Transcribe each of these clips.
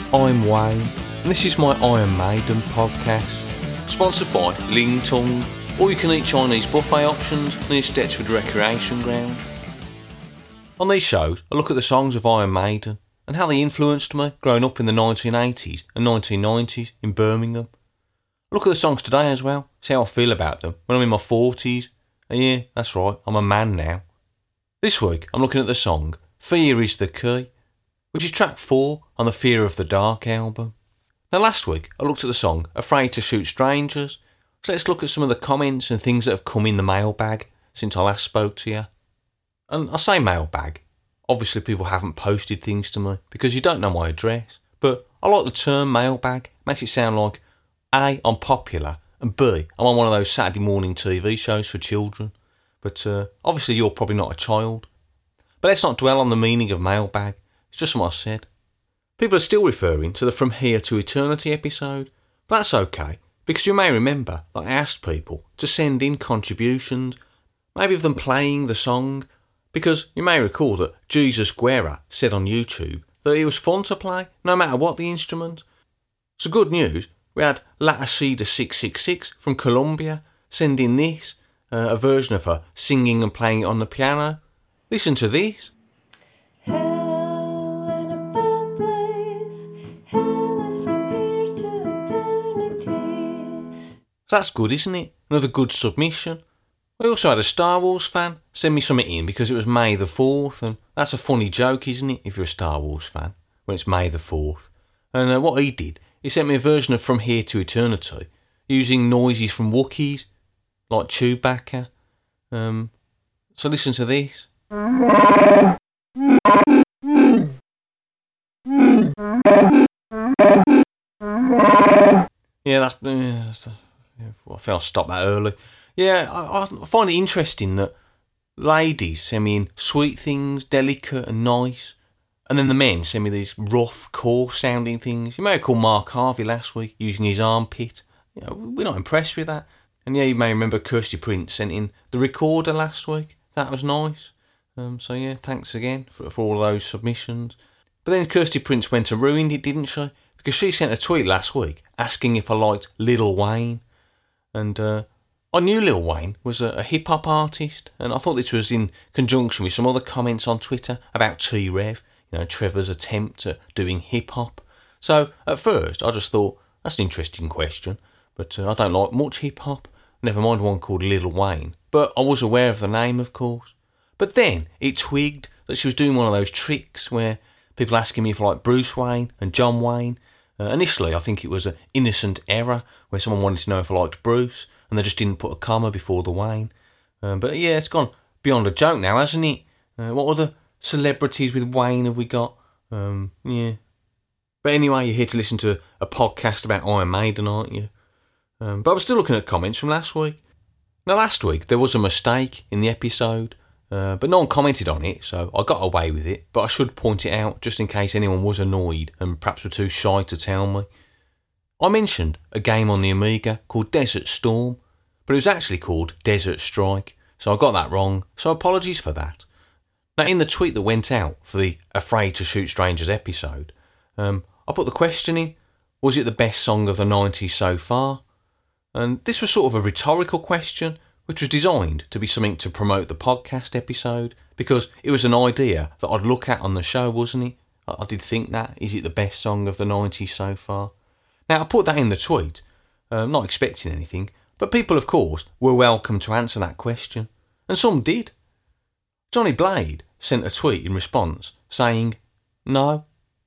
I'm Wayne, and this is my Iron Maiden podcast, sponsored by Ling Tung, all you can eat Chinese buffet options near Stetsford Recreation Ground. On these shows, I look at the songs of Iron Maiden and how they influenced me growing up in the 1980s and 1990s in Birmingham. I look at the songs today as well, see how I feel about them when I'm in my 40s. And yeah, that's right, I'm a man now. This week, I'm looking at the song Fear is the Key, which is track 4 on the Fear of the Dark album. Now last week I looked at the song Afraid to Shoot Strangers, so let's look at some of the comments and things that have come in the mailbag since I last spoke to you. And I say mailbag, obviously people haven't posted things to me because you don't know my address, but I like the term mailbag, makes it sound like A, I'm popular, and B, I'm on one of those Saturday morning TV shows for children. But obviously you're probably not a child. But let's not dwell on the meaning of mailbag. It's just what I said. People are still referring to the From Here to Eternity episode, but that's okay, because you may remember that I asked people to send in contributions, maybe of them playing the song, because you may recall that Jesus Guerra said on YouTube that it was fun to play, no matter what the instrument. So good news, we had Latacida 666 from Colombia send in this, a version of her singing and playing it on the piano. Listen to this. That's good, isn't it? Another good submission. We also had a Star Wars fan send me something in because it was May the 4th, and that's a funny joke, isn't it, if you're a Star Wars fan, when it's May the 4th. And what he did, he sent me a version of From Here to Eternity, using noises from Wookiees, like Chewbacca. So listen to this. Yeah, that's... I think I'll stop that early. Yeah, I find it interesting that ladies send me in sweet things, delicate and nice, and then the men send me these rough, coarse sounding things. You may have called Mark Harvey last week using his armpit. You know, we're not impressed with that. And yeah, you may remember Kirsty Prince sent in the recorder last week. That was nice. So yeah, thanks again for all those submissions. But then Kirsty Prince went and ruined it, didn't she? Because she sent a tweet last week asking if I liked Lil Wayne. And I knew Lil Wayne was a hip-hop artist, and I thought this was in conjunction with some other comments on Twitter about T-Rev, Trevor's attempt at doing hip-hop. So at first I just thought, that's an interesting question, but I don't like much hip-hop, never mind one called Lil Wayne. But I was aware of the name, of course. But then it twigged that she was doing one of those tricks where people asking me if I like Bruce Wayne and John Wayne. Initially, I think it was an innocent error where someone wanted to know if I liked Bruce and they just didn't put a comma before the Wayne. But yeah, it's gone beyond a joke now, hasn't it? What other celebrities with Wayne have we got? Yeah. But anyway, you're here to listen to a podcast about Iron Maiden, aren't you? But I was still looking at comments from last week. Now, last week there was a mistake in the episode, but no one commented on it, so I got away with it. But I should point it out just in case anyone was annoyed and perhaps were too shy to tell me. I mentioned a game on the Amiga called Desert Storm, but it was actually called Desert Strike, so I got that wrong, so apologies for that. Now, in the tweet that went out for the Afraid to Shoot Strangers episode, I put the question in, was it the best song of the 90s so far? And this was sort of a rhetorical question, which was designed to be something to promote the podcast episode, because it was an idea that I'd look at on the show, wasn't it? I did think that. Is it the best song of the 90s so far? Now, I put that in the tweet, not expecting anything, but people, of course, were welcome to answer that question. And some did. Johnny Blade sent a tweet in response saying, no.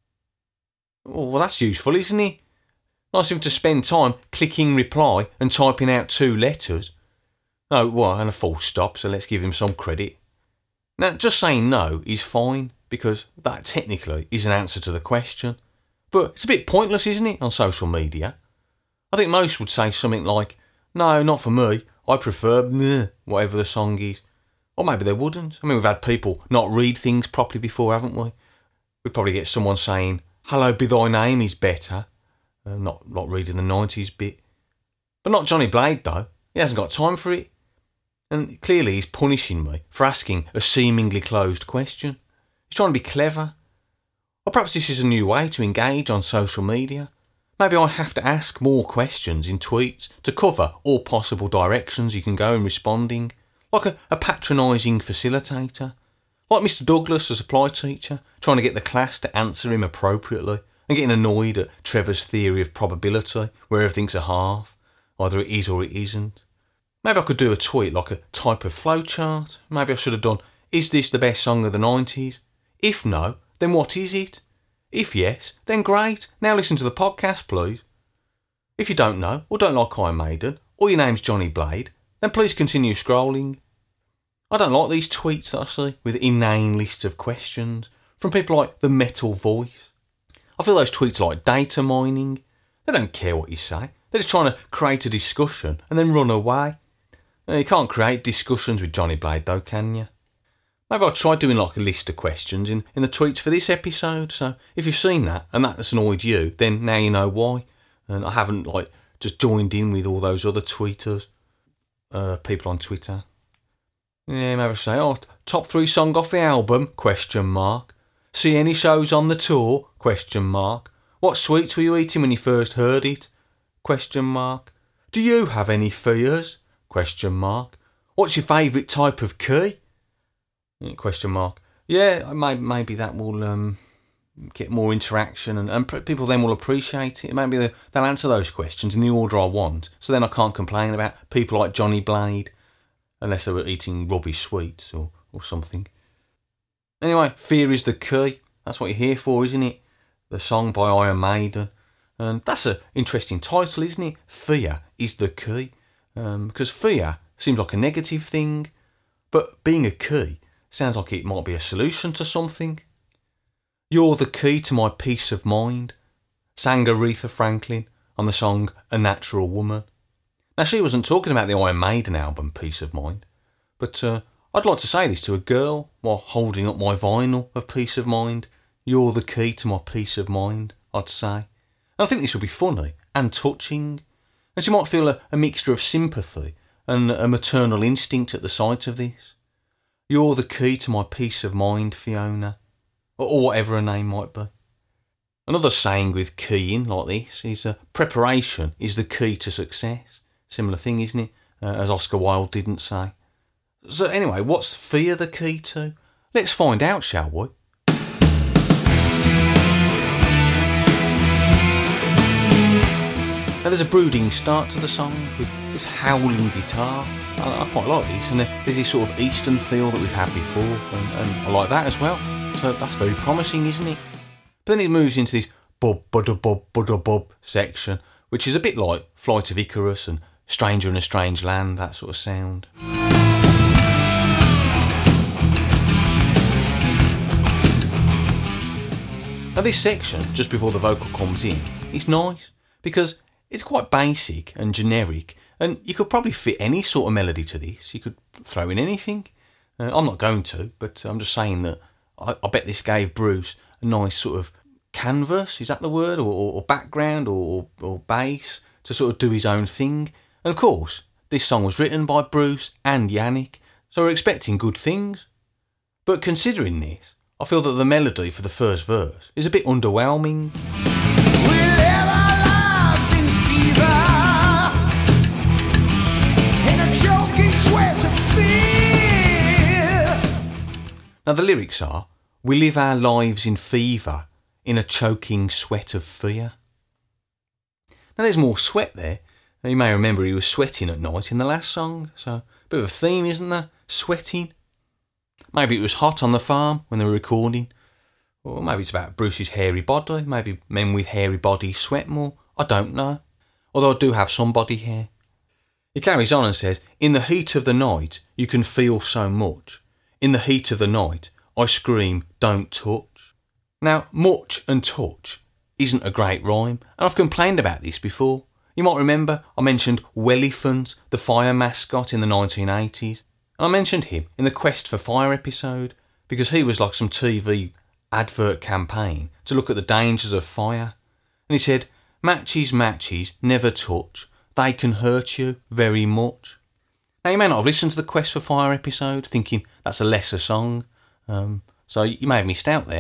Well, that's useful, isn't it? Nice of him to spend time clicking reply and typing out 2 letters. Oh, well, and a full stop, so let's give him some credit. Now, just saying no is fine, because that technically is an answer to the question. But it's a bit pointless, isn't it, on social media? I think most would say something like, no, not for me, I prefer whatever the song is. Or maybe they wouldn't. I mean, we've had people not read things properly before, haven't we? We'd probably get someone saying, Hallowed Be Thy Name is better. Not reading the 90s bit. But not Johnny Blade, though. He hasn't got time for it. And clearly he's punishing me for asking a seemingly closed question. He's trying to be clever. Or perhaps this is a new way to engage on social media. Maybe I have to ask more questions in tweets to cover all possible directions you can go in responding, like a patronising facilitator, like Mr. Douglas, a supply teacher, trying to get the class to answer him appropriately and getting annoyed at Trevor's theory of probability, where everything's a half, either it is or it isn't. Maybe I could do a tweet like a type of flowchart. Maybe I should have done, is this the best song of the 90s? If no, then what is it? If yes, then great. Now listen to the podcast, please. If you don't know, or don't like Iron Maiden, or your name's Johnny Blade, then please continue scrolling. I don't like these tweets that I see with inane lists of questions from people like the Metal Voice. I feel those tweets are like data mining. They don't care what you say. They're just trying to create a discussion and then run away. You can't create discussions with Johnny Blade though, can you? Maybe I'll try doing like a list of questions in the tweets for this episode. So if you've seen that and that's annoyed you, then now you know why. And I haven't like just joined in with all those other tweeters, people on Twitter. Yeah, maybe I'll say, top 3 song off the album, ? See any shows on the tour, ? What sweets were you eating when you first heard it, ? Do you have any fears, ? What's your favourite type of key, ? Yeah, maybe that will get more interaction and people then will appreciate it. Maybe they'll answer those questions in the order I want, so then I can't complain about people like Johnny Blade, unless they were eating rubbish sweets or something. Anyway, Fear is the Key. That's what you're here for, isn't it? The song by Iron Maiden. And that's an interesting title, isn't it? Fear is the Key. Because fear seems like a negative thing, but being a key sounds like it might be a solution to something. You're the key to my peace of mind, sang Aretha Franklin on the song A Natural Woman. Now, she wasn't talking about the Iron Maiden album, Peace of Mind, but I'd like to say this to a girl while holding up my vinyl of Peace of Mind. You're the key to my peace of mind, I'd say. And I think this would be funny and touching, and she might feel a mixture of sympathy and a maternal instinct at the sight of this. You're the key to my peace of mind, Fiona, or whatever her name might be. Another saying with keying like this is preparation is the key to success. Similar thing, isn't it? As Oscar Wilde didn't say. So anyway, what's fear the key to? Let's find out, shall we? Now there's a brooding start to the song with this howling guitar. I quite like this, and there's this sort of Eastern feel that we've had before, and I like that as well. So that's very promising, isn't it? But then it moves into this bub section, which is a bit like Flight of Icarus and Stranger in a Strange Land, that sort of sound. Now this section, just before the vocal comes in, is nice because it's quite basic and generic, and you could probably fit any sort of melody to this. You could throw in anything. I'm not going to, but I'm just saying that I bet this gave Bruce a nice sort of canvas, is that the word, or background, or bass, to sort of do his own thing. And of course, this song was written by Bruce and Yannick, so we're expecting good things. But considering this, I feel that the melody for the first verse is a bit underwhelming. We live our lives in fever, in a choking sweat of fear. Now the lyrics are, we live our lives in fever, in a choking sweat of fear. Now there's more sweat there. Now, you may remember he was sweating at night in the last song, so a bit of a theme, isn't there? Sweating. Maybe it was hot on the farm when they were recording. Or maybe it's about Bruce's hairy body. Maybe men with hairy bodies sweat more. I don't know. Although I do have some body hair. He carries on and says, in the heat of the night, you can feel so much. In the heat of the night, I scream, don't touch. Now, much and touch isn't a great rhyme, and I've complained about this before. You might remember I mentioned Welliphant, the fire mascot in the 1980s, and I mentioned him in the Quest for Fire episode because he was like some TV advert campaign to look at the dangers of fire. And he said, matches, never touch. They can hurt you very much. Now you may not have listened to the Quest for Fire episode thinking that's a lesser song, so you may have missed out there.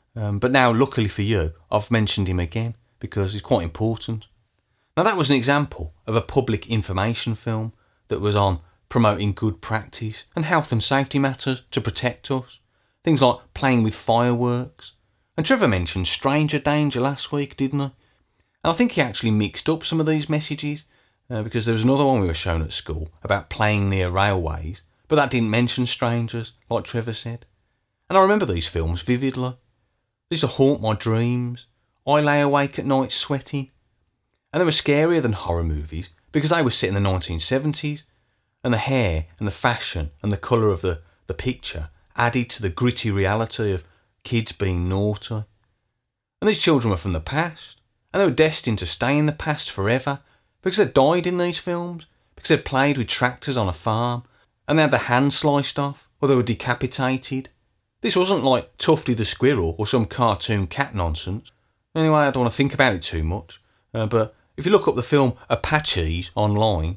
But now, luckily for you, I've mentioned him again because he's quite important. Now, that was an example of a public information film that was on promoting good practice and health and safety matters to protect us. Things like playing with fireworks. And Trevor mentioned stranger danger last week, didn't he? And I think he actually mixed up some of these messages because there was another one we were shown at school about playing near railways, but that didn't mention strangers, like Trevor said. And I remember these films vividly. They used to haunt my dreams. I lay awake at night sweating. And they were scarier than horror movies because they were set in the 1970s, and the hair and the fashion and the colour of the picture added to the gritty reality of kids being naughty. And these children were from the past, and they were destined to stay in the past forever because they died in these films, because they'd played with tractors on a farm, and they had their hands sliced off, or they were decapitated. This wasn't like Tufty the Squirrel or some cartoon cat nonsense. Anyway, I don't want to think about it too much, but if you look up the film Apaches online,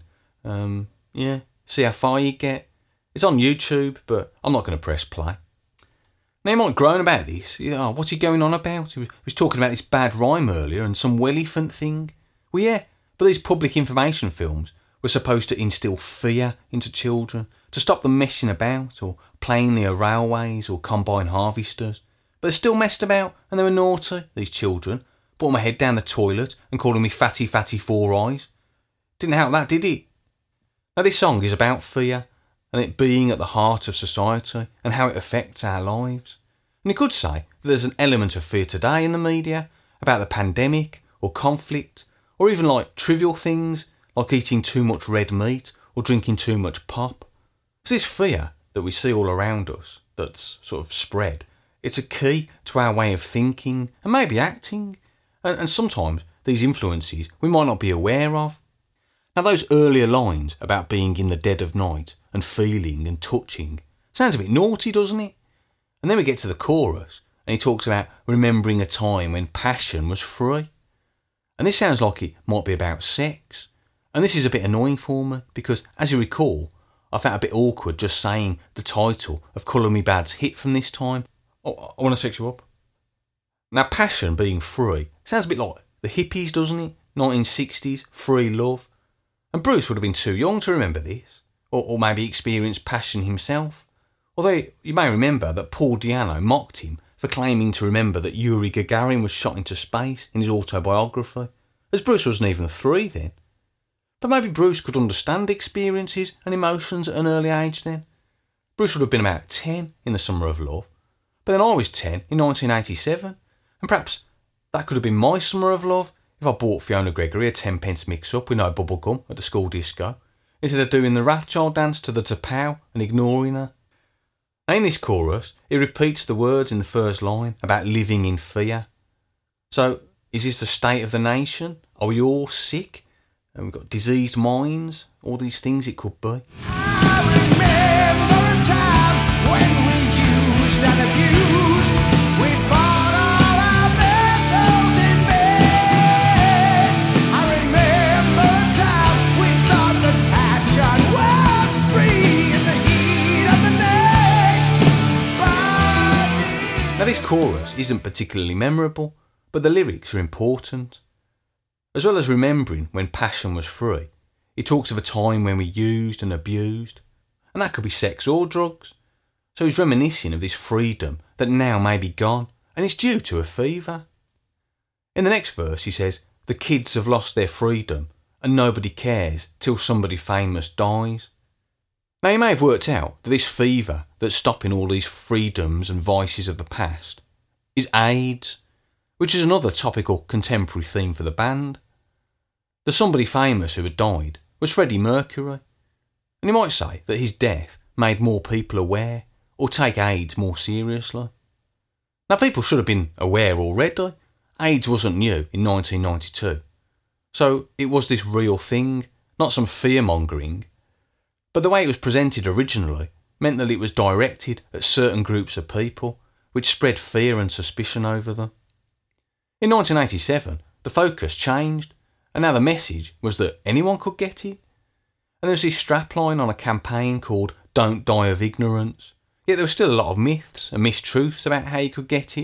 see how far you get. It's on YouTube, but I'm not going to press play. Now, you might groan about this. What's he going on about? He was talking about this bad rhyme earlier and some elephant thing. Well, yeah, but these public information films were supposed to instill fear into children, to stop them messing about or playing near railways or combine harvesters. But they still messed about and they were naughty, these children. Brought my head down the toilet and calling me fatty four eyes. Didn't help that, did it? Now, this song is about fear and it being at the heart of society and how it affects our lives. And you could say that there's an element of fear today in the media about the pandemic or conflict or even like trivial things like eating too much red meat or drinking too much pop. It's this fear that we see all around us that's sort of spread. It's a key to our way of thinking and maybe acting. And sometimes these influences we might not be aware of. Now, those earlier lines about being in the dead of night and feeling and touching sounds a bit naughty, doesn't it? And then we get to the chorus and he talks about remembering a time when passion was free. And this sounds like it might be about sex. And this is a bit annoying for me because, as you recall, I felt a bit awkward just saying the title of Colour Me Bad's hit from this time. Oh, I want to sex you up. Now, passion being free sounds a bit like the hippies, doesn't it? 1960s, free love. And Bruce would have been too young to remember this, or maybe experienced passion himself. Although you may remember that Paul Diano mocked him for claiming to remember that Yuri Gagarin was shot into space in his autobiography, as Bruce wasn't even 3 then. But maybe Bruce could understand experiences and emotions at an early age then. Bruce would have been about 10 in The Summer of Love, but then I was 10 in 1987, and perhaps that could have been my summer of love if I bought Fiona Gregory a 10p mix-up with no bubble gum at the school disco, instead of doing the Rothschild dance to the Tapao and ignoring her. And in this chorus, he repeats the words in the first line about living in fear. So, is this the state of the nation? Are we all sick? And we've got diseased minds? All these things it could be. I remember a time when we used and abused. We fought all our battles in bed. I remember a time we thought that passion was free in the heat of the night. Now, this chorus isn't particularly memorable, but the lyrics are important. As well as remembering when passion was free, he talks of a time when we used and abused, and that could be sex or drugs. So he's reminiscing of this freedom that now may be gone, and it's due to a fever. In the next verse he says, the kids have lost their freedom, and nobody cares till somebody famous dies. Now, you may have worked out that this fever that's stopping all these freedoms and vices of the past is AIDS, which is another topical contemporary theme for the band. The somebody famous who had died was Freddie Mercury, and you might say that his death made more people aware or take AIDS more seriously. Now, people should have been aware already. AIDS wasn't new in 1992, so it was this real thing, not some fear-mongering. But the way it was presented originally meant that it was directed at certain groups of people, which spread fear and suspicion over them. In 1987, the focus changed, and now the message was that anyone could get it. And there was this strapline on a campaign called Don't Die of Ignorance. Yet there were still a lot of myths and mistruths about how you could get it,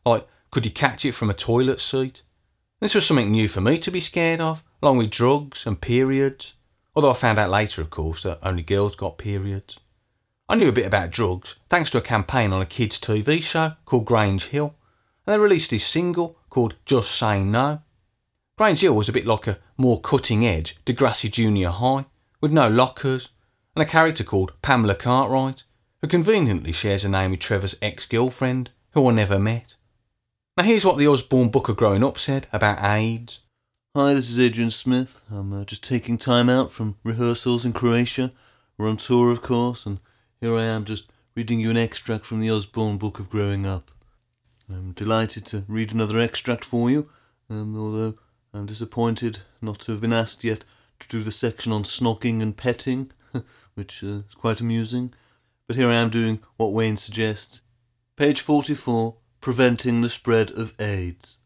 like, could you catch it from a toilet seat? This was something new for me to be scared of, along with drugs and periods. Although I found out later, of course, that only girls got periods. I knew a bit about drugs thanks to a campaign on a kids' TV show called Grange Hill, and they released this single called Just Say No. Grange Hill was a bit like a more cutting-edge Degrassi Junior High, with no lockers, and a character called Pamela Cartwright, who conveniently shares a name with Trevor's ex-girlfriend, who I never met. Now here's what the Osborne Book of Growing Up said about AIDS. Hi, this is Adrian Smith. I'm just taking time out from rehearsals in Croatia. We're on tour, of course, and here I am just reading you an extract from the Osborne Book of Growing Up. I'm delighted to read another extract for you, although I'm disappointed not to have been asked yet to do the section on snogging and petting, which is quite amusing. But here I am doing what Wayne suggests. Page 44, Preventing the Spread of AIDS.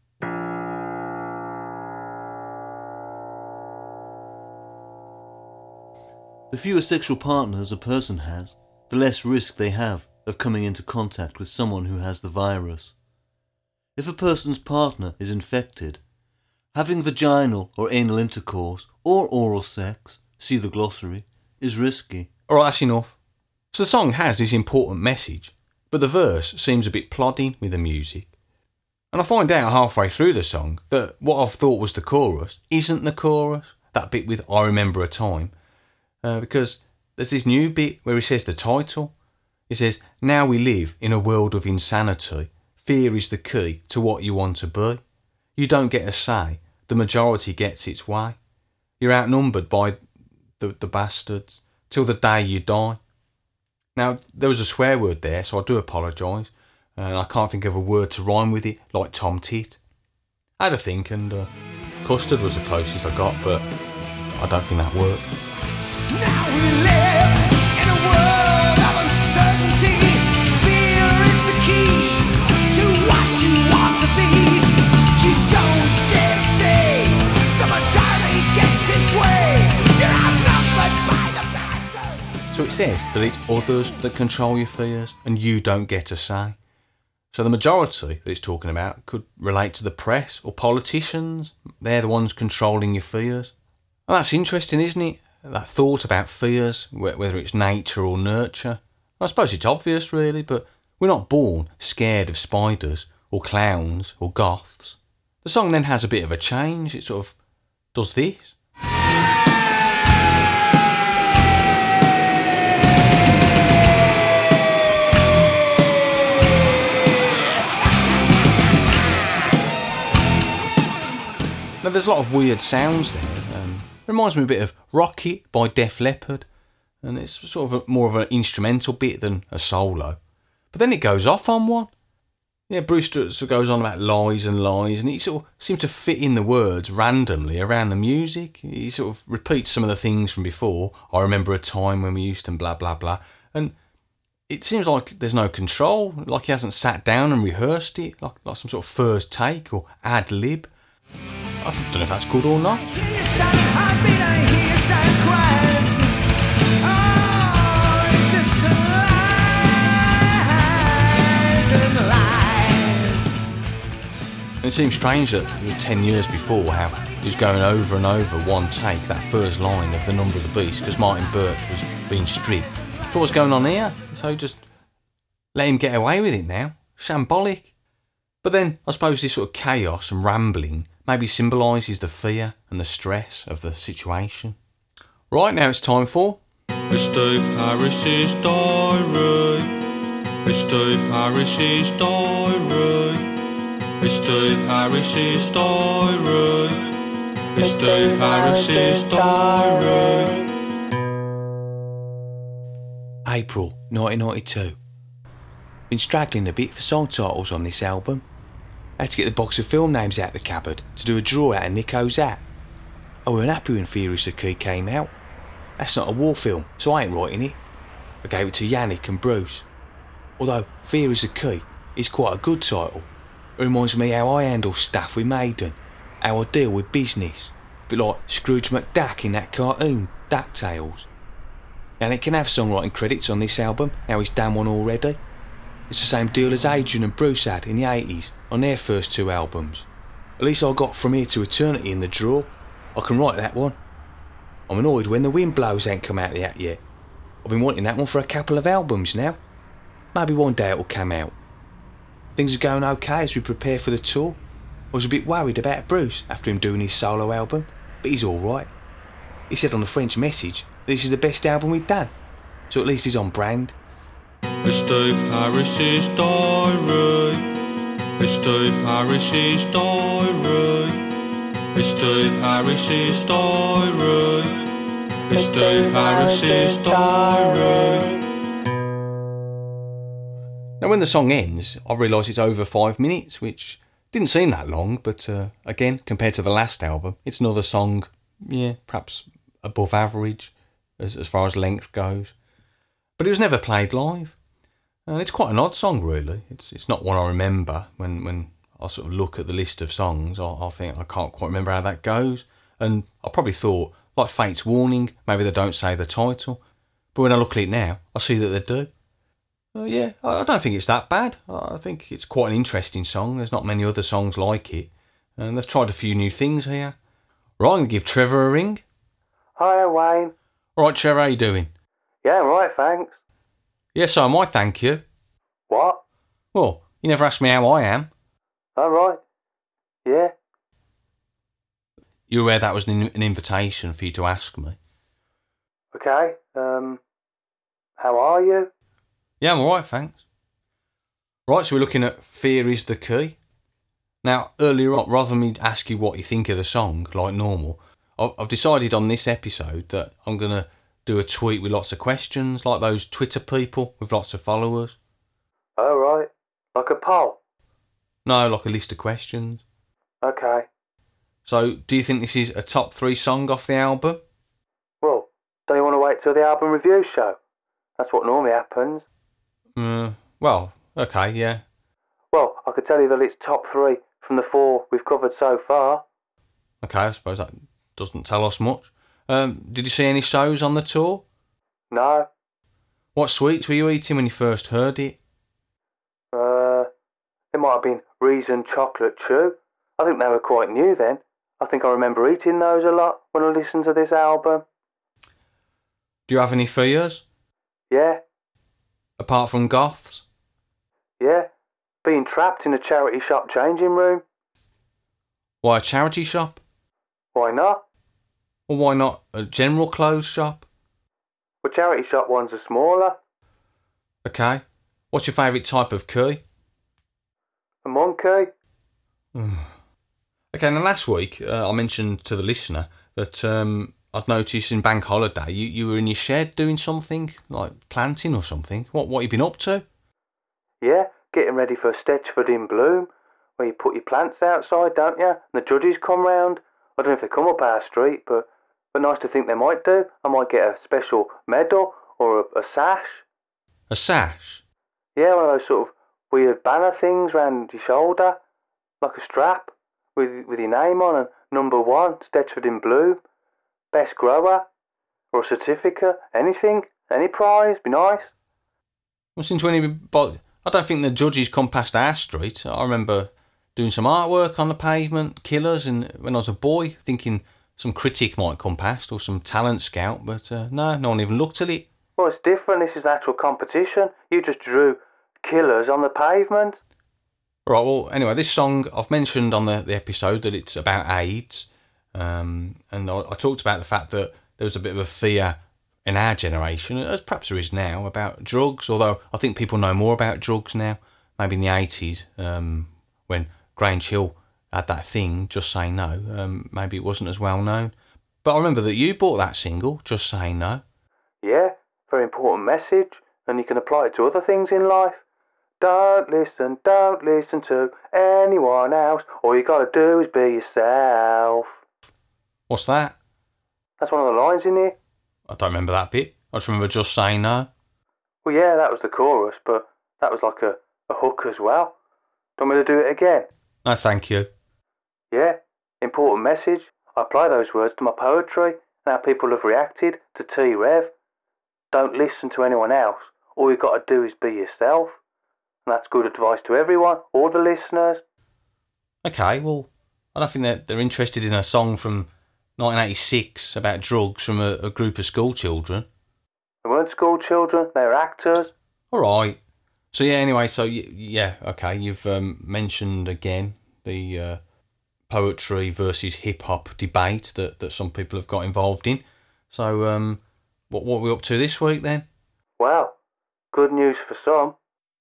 The fewer sexual partners a person has, the less risk they have of coming into contact with someone who has the virus. If a person's partner is infected, having vaginal or anal intercourse or oral sex, see the glossary, is risky. Alright, that's enough. So the song has this important message, but the verse seems a bit plodding with the music. And I find out halfway through the song that what I've thought was the chorus isn't the chorus, that bit with I Remember a Time, because there's this new bit where he says the title. He says, now we live in a world of insanity. Fear is the key to what you want to be. You don't get a say. The majority gets its way. You're outnumbered by the bastards till the day you die. Now, there was a swear word there, so I do apologise. And I can't think of a word to rhyme with it, like Tom Tit. I had a think, and custard was the closest I got, but I don't think that worked. Now we live in a world of uncertainty. Fear is the key to what you want to be. You don't get to say the majority gets its way. You're outnumbered by the bastards. So it says that it's others that control your fears and you don't get a say. So the majority that it's talking about could relate to the press or politicians. They're the ones controlling your fears. Well, that's interesting, isn't it? That thought about fears, whether it's nature or nurture. I suppose it's obvious, really, but we're not born scared of spiders or clowns or goths. The song then has a bit of a change. It sort of does this. Now, there's a lot of weird sounds there. Reminds me a bit of Rocket by Def Leppard, and it's sort of more of an instrumental bit than a solo. But then it goes off on one. Yeah, Bruce sort of goes on about lies, and he sort of seems to fit in the words randomly around the music. He sort of repeats some of the things from before. I remember a time when we used to blah, blah, blah. And it seems like there's no control, like he hasn't sat down and rehearsed it, like some sort of first take or ad lib. I don't know if that's good or not. And it seems strange that it was 10 years before how he was going over and over one take, that first line of The Number of the Beast, because Martin Birch was being strict. So what's going on here? So just let him get away with it now. Shambolic. But then I suppose this sort of chaos and rambling maybe symbolises the fear and the stress of the situation. Right, now it's time for Steve Harris's Diary. Steve Harris's Diary. Steve Harris's Diary. Steve Harris's Diary. April 1992. Been straggling a bit for song titles on this album. I had to get the box of film names out the cupboard to do a draw out of Nico's hat. I weren't happy when Fear is the Key came out. That's not a war film, so I ain't writing it. I gave it to Yannick and Bruce. Although Fear is the Key is quite a good title. It reminds me how I handle stuff with Maiden, how I deal with business. A bit like Scrooge McDuck in that cartoon, DuckTales. Yannick can have songwriting credits on this album, now he's done one already. It's the same deal as Adrian and Bruce had in the 80s, on their first 2 albums. At least I got From Here to Eternity in the drawer. I can write that one. I'm annoyed When the Wind Blows ain't come out yet. I've been wanting that one for a couple of albums now. Maybe one day it'll come out. Things are going okay as we prepare for the tour. I was a bit worried about Bruce after him doing his solo album, but he's alright. He said on the French Message that this is the best album we've done, so at least he's on brand. It's Steve Harris's diary. It's Steve Harris's diary. It's Steve Harris's diary. It's Steve Harris's diary. Now when the song ends, I realise it's over 5 minutes, which didn't seem that long, but again, compared to the last album, it's another song, perhaps above average as far as length goes. But it was never played live. And it's quite an odd song, really. It's not one I remember. When I sort of look at the list of songs, I think I can't quite remember how that goes. And I probably thought, like Fate's Warning, maybe they don't say the title. But when I look at it now, I see that they do. I don't think it's that bad. I think it's quite an interesting song. There's not many other songs like it. And they've tried a few new things here. Right, I'm going to give Trevor a ring. Hiya, Wayne. All right, Trevor, how you doing? Yeah, right, thanks. Yes, so am I, thank you. What? Well, you never asked me how I am. All right. Yeah. You're aware that was an invitation for you to ask me? Okay. How are you? Yeah, I'm alright, thanks. Right, so we're looking at Fear is the Key. Now, earlier on, rather than me ask you what you think of the song, like normal, I've decided on this episode that I'm going to do a tweet with lots of questions, like those Twitter people with lots of followers. All right. Like a poll? No, like a list of questions. Okay. So, do you think this is a top 3 song off the album? Well, don't you want to wait till the album review show? That's what normally happens. Well, okay, yeah. Well, I could tell you that it's top 3 from the 4 we've covered so far. Okay, I suppose that doesn't tell us much. Did you see any shows on the tour? No. What sweets were you eating when you first heard it? It might have been Reason Chocolate Chew. I think they were quite new then. I think I remember eating those a lot when I listened to this album. Do you have any fears? Yeah. Apart from goths? Yeah. Being trapped in a charity shop changing room. Why a charity shop? Why not? Or why not a general clothes shop? Well, charity shop ones are smaller. Okay. What's your favourite type of key? A monkey. Okay, now last week I mentioned to the listener that I'd noticed in Bank Holiday you were in your shed doing something, like planting or something. What you been up to? Yeah, getting ready for Stechford in Bloom, where you put your plants outside, don't you? And the judges come round. I don't know if they come up our street, but nice to think they might do. I might get a special medal or a sash. A sash? Yeah, one of those sort of weird banner things round your shoulder, like a strap with your name on and number 1, Stechford in Bloom, best grower, or a certificate, anything, any prize, be nice. Well, since when have you bought? I don't think the judges come past our street. I remember doing some artwork on the pavement, killers, and when I was a boy, thinking some critic might come past or some talent scout, but no one even looked at it. Well, it's different. This is an actual competition. You just drew killers on the pavement. Right, well, anyway, this song, I've mentioned on the episode that it's about AIDS, and I talked about the fact that there was a bit of a fear in our generation, as perhaps there is now, about drugs, although I think people know more about drugs now. Maybe in the 80s, when Grange Hill had that thing, Just Say No, maybe it wasn't as well known. But I remember that you bought that single, Just Say No. Yeah, very important message, and you can apply it to other things in life. Don't listen to anyone else. All you gotta do is be yourself. What's that? That's one of the lines in here. I don't remember that bit. I just remember Just Say No. Well, yeah, that was the chorus, but that was like a hook as well. Do you want me to do it again? No, thank you. Yeah, important message. I apply those words to my poetry and how people have reacted to T-Rev. Don't listen to anyone else. All you got to do is be yourself. And that's good advice to everyone, all the listeners. Okay, well, I don't think they're interested in a song from 1986 about drugs from a group of school children. They weren't school children, they were actors. All right. So, yeah, anyway, so, yeah, okay, you've mentioned again the poetry versus hip-hop debate that some people have got involved in. So, what are we up to this week, then? Well, good news for some.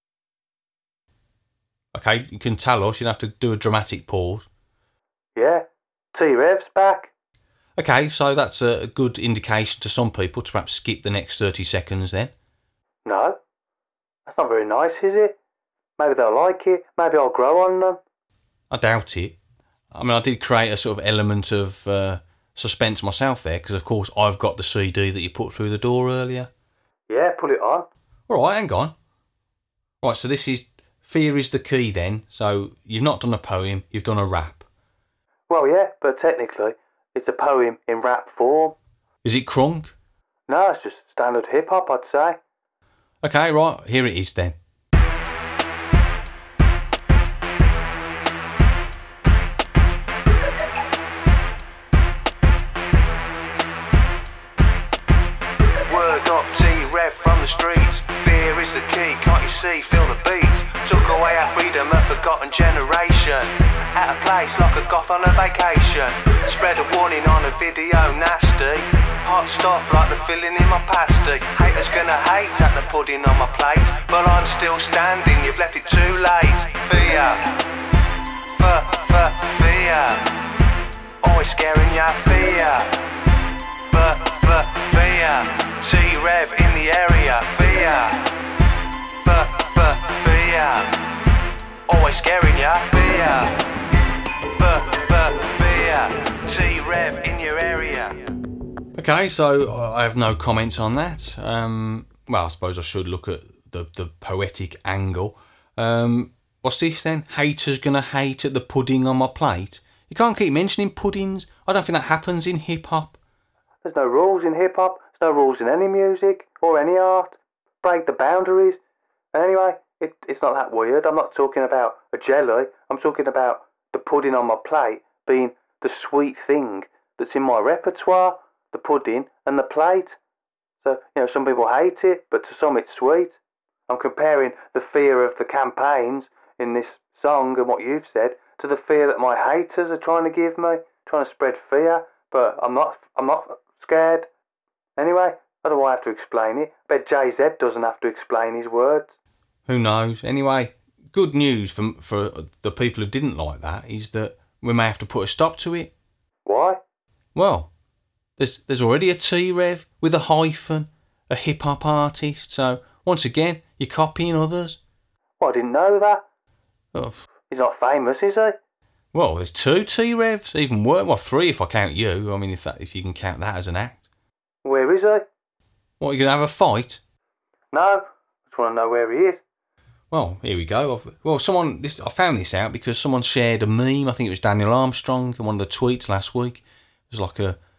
Okay, you can tell us. You'd have to do a dramatic pause. Yeah, T-Rev's back. Okay, so that's a good indication to some people to perhaps skip the next 30 seconds then. No, that's not very nice, is it? Maybe they'll like it, maybe I'll grow on them. I doubt it. I mean, I did create a sort of element of suspense myself there, because of course I've got the CD that you put through the door earlier. Yeah, put it on. All right, hang on. Right, so this is Fear is the Key then. So you've not done a poem, you've done a rap. Well, yeah, but technically, it's a poem in rap form. Is it crunk? No, it's just standard hip-hop, I'd say. Okay, right, here it is then. Word up, T-Rev from the streets. Fear is the key, can't you see, feel the beat. Took away our freedom, a forgotten generation. At a place like a goth on a vacation. Spread a warning on a video, nasty. Hot stuff like the filling in my pasty. Haters gonna hate at the pudding on my plate, but I'm still standing, you've left it too late. Fear, fear. Always scaring ya, fear. Fear. T-Rev in the area, fear. Fear. Always scaring ya, fear. Fear. T-Rev in your area. Okay, so I have no comments on that. Well, I suppose I should look at the poetic angle. What's this then? Haters gonna hate at the pudding on my plate? You can't keep mentioning puddings. I don't think that happens in hip-hop. There's no rules in hip-hop, there's no rules in any music or any art. Break the boundaries. And anyway, it's not that weird. I'm not talking about a jelly. I'm talking about the pudding on my plate being the sweet thing that's in my repertoire, the pudding and the plate. So, some people hate it, but to some it's sweet. I'm comparing the fear of the campaigns in this song and what you've said to the fear that my haters are trying to give me, trying to spread fear, but I'm not scared. Anyway, I don't know why I have to explain it. I bet JZ doesn't have to explain his words. Who knows? Anyway, good news for the people who didn't like that is that we may have to put a stop to it. Why? Well, there's already a T-Rev with a hyphen, a hip-hop artist, so once again, you're copying others. Well, I didn't know that. Oh, He's not famous, is he? well, there's two T-Revs, even worse. Well, three if I count you. I mean, if you can count that as an act. Where is he? What, you going to have a fight? No, I just want to know where he is. Well, here we go. I found this out because someone shared a meme. I think it was Daniel Armstrong in one of the tweets last week. It was like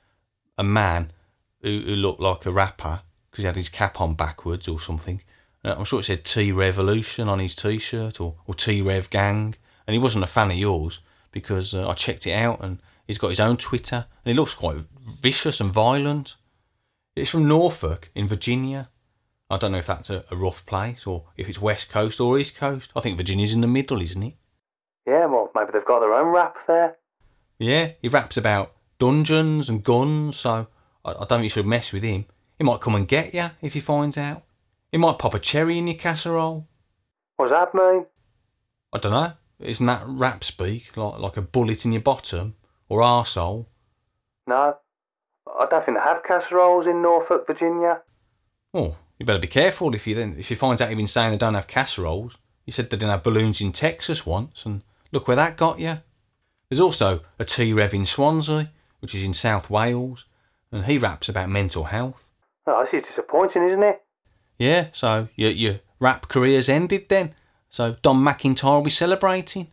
a man who looked like a rapper because he had his cap on backwards or something. I'm sure it said T-Revolution on his T-shirt or T-Rev Gang. And he wasn't a fan of yours because I checked it out and he's got his own Twitter and he looks quite vicious and violent. It's from Norfolk in Virginia. I don't know if that's a rough place or if it's West Coast or East Coast. I think Virginia's in the middle, isn't it? Yeah, well, maybe they've got their own rap there. Yeah, he raps about dungeons and guns, so I don't think you should mess with him. He might come and get you if he finds out. He might pop a cherry in your casserole. What does that mean? I don't know. Isn't that rap speak? Like a bullet in your bottom or arsehole? No, I don't think they have casseroles in Norfolk, Virginia. Oh, you better be careful if you find out you've been saying they don't have casseroles. You said they didn't have balloons in Texas once, and look where that got you. There's also a T-Rev in Swansea, which is in South Wales, and he raps about mental health. Oh, this is disappointing, isn't it? Yeah, so your rap career's ended then. So Don McIntyre will be celebrating.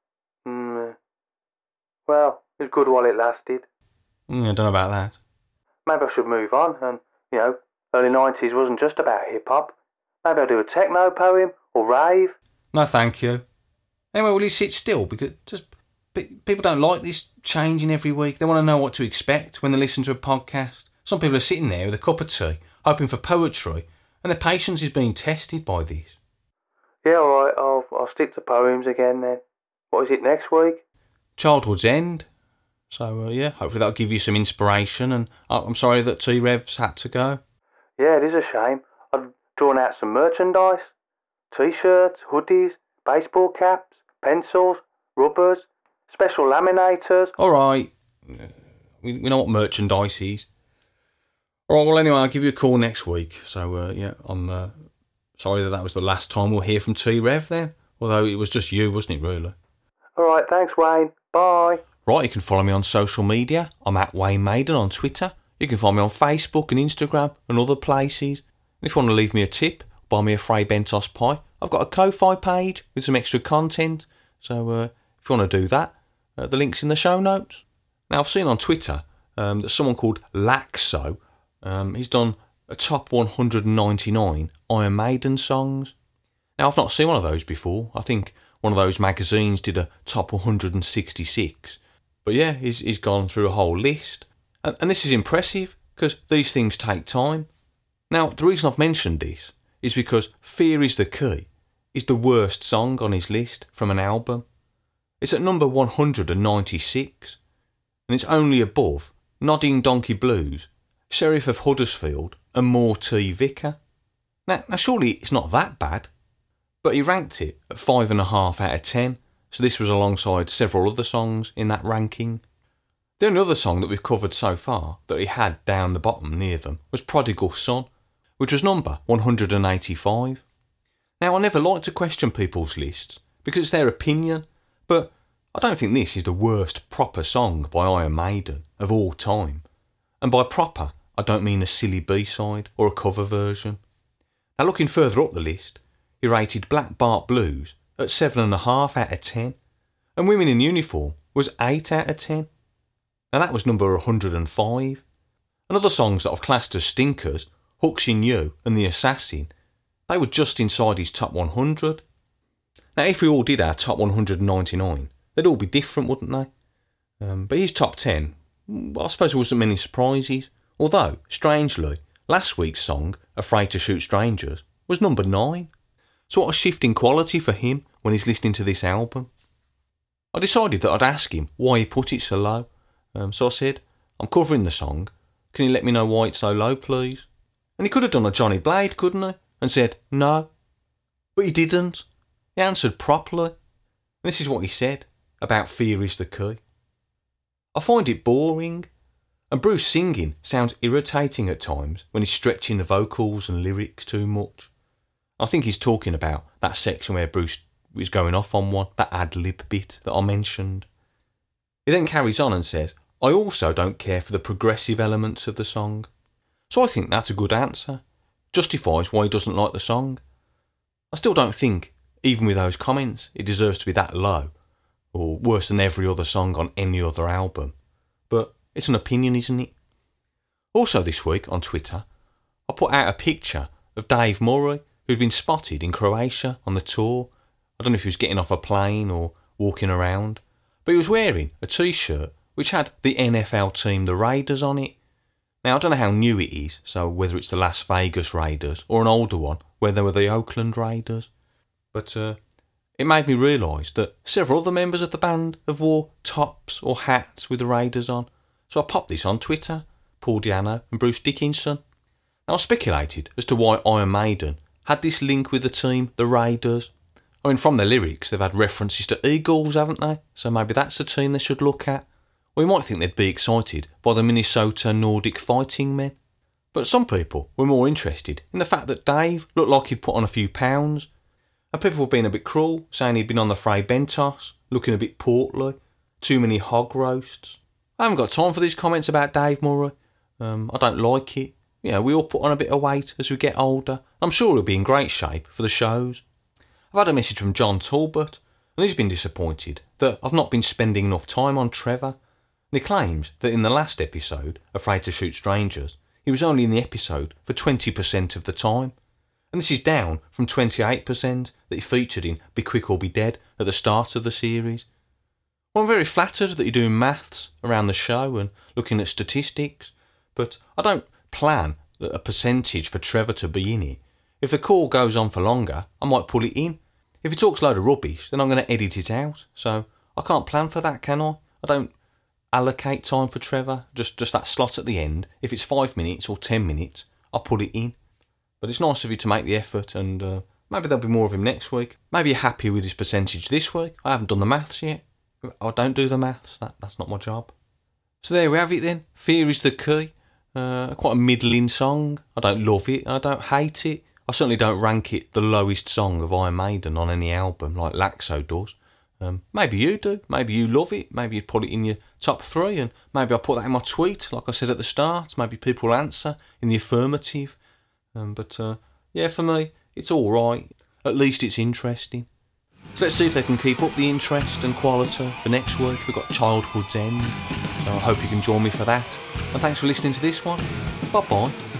Well, it was good while it lasted. I don't know about that. Maybe I should move on and, early 90s wasn't just about hip-hop. Maybe I'll do a techno poem or rave. No, thank you. Anyway, will you sit still? Because just people don't like this changing every week. They want to know what to expect when they listen to a podcast. Some people are sitting there with a cup of tea, hoping for poetry, and their patience is being tested by this. Yeah, alright, I'll stick to poems again then. What is it next week? Childhood's End. So, hopefully that'll give you some inspiration, and I'm sorry that T-Rev's had to go. Yeah, it is a shame. I've drawn out some merchandise. T-shirts, hoodies, baseball caps, pencils, rubbers, special laminators. Alright, we know what merchandise is. Alright, well anyway, I'll give you a call next week. So, I'm sorry that was the last time we'll hear from T-Rev then. Although it was just you, wasn't it, really? Alright, thanks Wayne. Bye. Right, you can follow me on social media. I'm at Wayne Maiden on Twitter. You can find me on Facebook and Instagram and other places. And if you want to leave me a tip, buy me a Fray Bentos pie. I've got a Ko-Fi page with some extra content. So if you want to do that, the link's in the show notes. Now, I've seen on Twitter that someone called Laxo, he's done a top 199 Iron Maiden songs. Now, I've not seen one of those before. I think one of those magazines did a top 166. But yeah, he's gone through a whole list. And this is impressive, because these things take time. Now, the reason I've mentioned this is because Fear is the Key is the worst song on his list from an album. It's at number 196, and it's only above Nodding Donkey Blues, Sheriff of Huddersfield, and More T. Vicar. Now, surely it's not that bad. But he ranked it at 5.5 out of 10, so this was alongside several other songs in that ranking. The only other song that we've covered so far that he had down the bottom near them was Prodigal Son, which was number 185. Now, I never like to question people's lists, because it's their opinion, but I don't think this is the worst proper song by Iron Maiden of all time. And by proper, I don't mean a silly B-side or a cover version. Now, looking further up the list, he rated Black Bart Blues at 7.5 out of 10, and Women in Uniform was 8 out of 10. Now that was number 105. And other songs that I've classed as stinkers, Hooks in You and The Assassin, they were just inside his top 100. Now if we all did our top 199, they'd all be different, wouldn't they? But his top 10, well, I suppose there wasn't many surprises. Although, strangely, last week's song, Afraid to Shoot Strangers, was number 9. So what a shift in quality for him when he's listening to this album. I decided that I'd ask him why he put it so low. So I said, I'm covering the song. Can you let me know why it's so low, please? And he could have done a Johnny Blade, couldn't he? And said, no. But he didn't. He answered properly. And this is what he said about Fear is the Key. I find it boring. And Bruce singing sounds irritating at times when he's stretching the vocals and lyrics too much. I think he's talking about that section where Bruce is going off on one, that ad-lib bit that I mentioned. He then carries on and says, I also don't care for the progressive elements of the song. So I think that's a good answer. Justifies why he doesn't like the song. I still don't think, even with those comments, it deserves to be that low, or worse than every other song on any other album. But it's an opinion, isn't it? Also this week on Twitter, I put out a picture of Dave Murray, who'd been spotted in Croatia on the tour. I don't know if he was getting off a plane or walking around, but he was wearing a t-shirt which had the NFL team, the Raiders, on it. Now, I don't know how new it is, so whether it's the Las Vegas Raiders or an older one where they were the Oakland Raiders. But it made me realise that several other members of the band have wore tops or hats with the Raiders on. So I popped this on Twitter, Paul Diano and Bruce Dickinson. Now I speculated as to why Iron Maiden had this link with the team, the Raiders. I mean, from their lyrics, they've had references to Eagles, haven't they? So maybe that's the team they should look at. Or you might think they'd be excited by the Minnesota Nordic Fighting Men. But some people were more interested in the fact that Dave looked like he'd put on a few pounds, and people were being a bit cruel, saying he'd been on the Fray Bentos, looking a bit portly, too many hog roasts. I haven't got time for these comments about Dave Murray. I don't like it. You know, we all put on a bit of weight as we get older. I'm sure he'll be in great shape for the shows. I've had a message from John Talbot, and he's been disappointed that I've not been spending enough time on Trevor. And he claims that in the last episode, Afraid to Shoot Strangers, he was only in the episode for 20% of the time. And this is down from 28% that he featured in Be Quick or Be Dead at the start of the series. Well, I'm very flattered that you're doing maths around the show and looking at statistics, but I don't plan a percentage for Trevor to be in it. If the call goes on for longer, I might pull it in. If he talks a load of rubbish, then I'm going to edit it out. So I can't plan for that, can I? I don't allocate time for Trevor, just that slot at the end. If it's 5 minutes or 10 minutes, I'll put it in. But it's nice of you to make the effort, and maybe there'll be more of him next week. Maybe you're happy with his percentage this week. I haven't done the maths yet. I don't do the maths. That's not my job. So there we have it then. Fear is the Key. Quite a middling song. I don't love it. I don't hate it. I certainly don't rank it the lowest song of Iron Maiden on any album like Laxo does. Maybe you do. Maybe you love it. Maybe you'd put it in your top 3, and maybe I'll put that in my tweet, like I said at the start. Maybe people will answer in the affirmative. But yeah, for me, it's all right. At least it's interesting. So let's see if they can keep up the interest and quality for next week. We've got Childhood's End, so I hope you can join me for that. And thanks for listening to this one. Bye-bye.